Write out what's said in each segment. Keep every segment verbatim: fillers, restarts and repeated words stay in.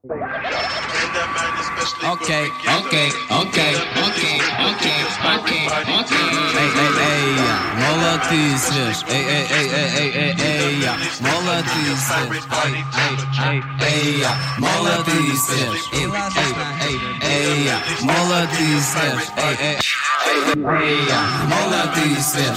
Okay, okay, okay, okay, okay, okay, okay. Эй, эй, эй, молодцы, свеж. Эй, эй, эй, эй, эй, эй, эй, молодцы, свеж. Эй, эй, эй, эй, молодцы, свеж. Эй, эй, эй, эй, молодцы, свеж. Эй, эй, эй, молодцы, свеж.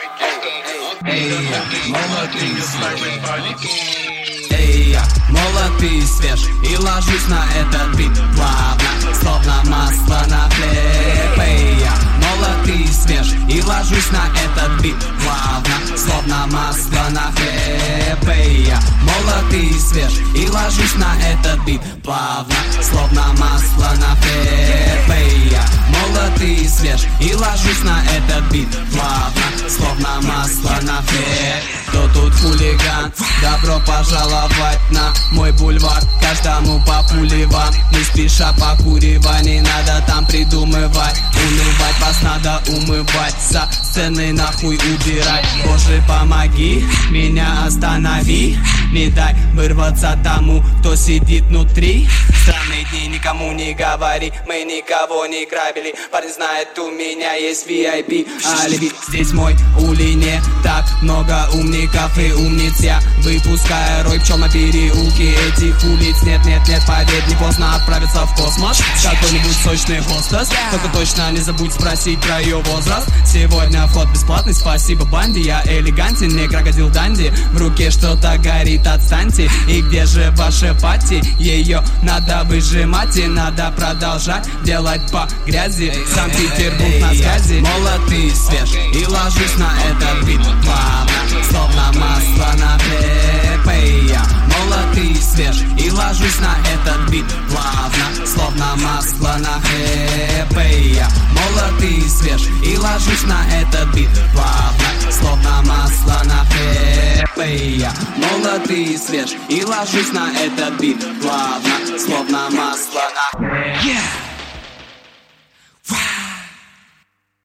Эй, молодцы, свеж. Эй, я молод и свеж, и ложусь на этот бит плавно, словно масло на хлеб. Эй, я молод и свеж, и ложусь на этот бит плавно, словно масло на хлеб. Эй, я молод и свеж, и ложусь на этот бит плавно, словно масло на хлеб. Эй, я молод и свеж, и ложусь на этот бит плавно, словно масло на хлеб. Кто тут хулиган? Добро пожаловать на мой бульвар. Каждому по пуле вам, не спеша покуривай, не надо там придумывать. Унывать вас надо умывать, со сцены нахуй убирать. Боже, помоги, меня останови, не дай вырваться тому, кто сидит внутри. Странные дни, никому не говори, мы никого не грабили. Парень знает, у меня есть ви ай пи алиби. Здесь мой улей, не так много умников и умниц. Я выпускаю рой пчел на переулке этих улиц. Нет, нет, нет, поверь, не поздно отправиться в космос. Какой-нибудь сочный хостес, только точно не забудь спросить про ее возраст. Сегодня вход бесплатный, спасибо банде. Я элегантен, не крокодил Данди. В руке что-то горит, отстаньте. И где же ваша пати? Ее надо выжимать и надо продолжать делать по грязи. Санкт-Петербург на связи. Молод и свеж, и ложусь на этот бит плавно, словно масло на хлеб. Эй, я молод и свеж, и ложусь на этот бит плавно, словно масло на хлеб. Эй, я молод и свеж, и ложусь на этот бит плавно, словно масло на хлеб. Эй, я молод и свеж, и ложусь на этот бит плавно,